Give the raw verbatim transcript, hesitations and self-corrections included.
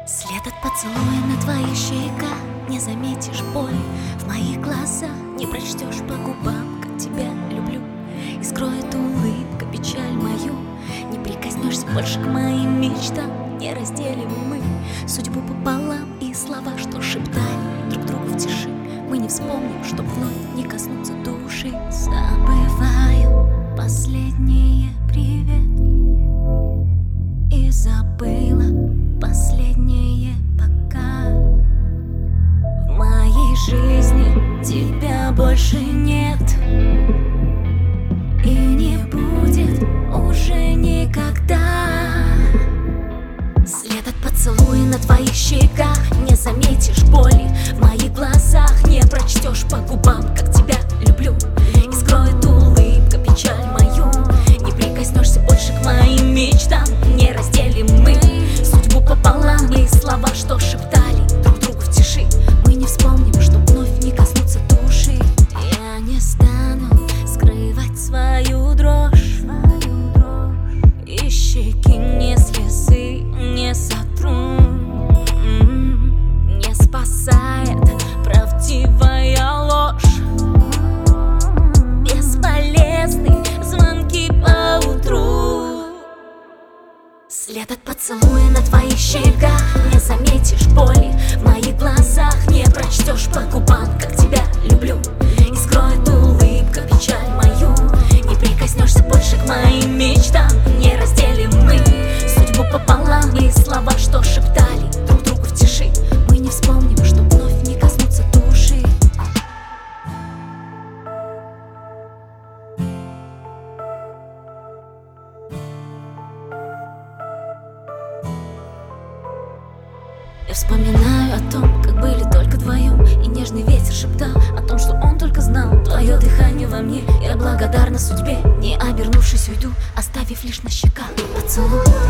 След от поцелуя на твоих щеках, не заметишь боли в моих глазах, не прочтешь по губам, как тебя люблю. И скроет улыбка печаль мою, не прикоснешься больше к моим мечтам. Не разделим мы судьбу пополам, и слова, что шептали друг другу в тиши, мы не вспомним, чтоб вновь не коснуться души. Забываю последнее привет и забыла последнее пока. В моей жизни тебя больше нет и не будет уже никогда. След от поцелуя на твоих щеках, не заметишь боли в моих глазах, не прочтешь по губам, как тебя люблю. И скроет улыбка печаль мою, не прикоснешься больше к моим мечтам. Не разделим мы судьбу пополам, и слова, что шептали друг другу в тиши, мы не вспомним, чтоб вновь не коснуться души. Я не стану скрывать свою дрожь, свою дрожь. И щеки не слезы не сотру, не спасает правдивая ложь. Бесполезны звонки поутру. След от поцелуя на твоих щеках, не заметишь боли в моих глазах, не прочтешь по губам, как тебя люблю. И скроет улыбка печаль мою, не прикоснешься больше к моим мечтам. Не разделим мы судьбу пополам, и слова, что шептали друг другу в тиши, мы не вспомним, чтоб вновь не коснуться души. Я вспоминаю о том, как были только вдвоем, и нежный ветер шептал о том, что он только знал твое дыхание во мне. Я благодарна судьбе, не обернувшись уйду, оставив лишь на щеках поцелуй.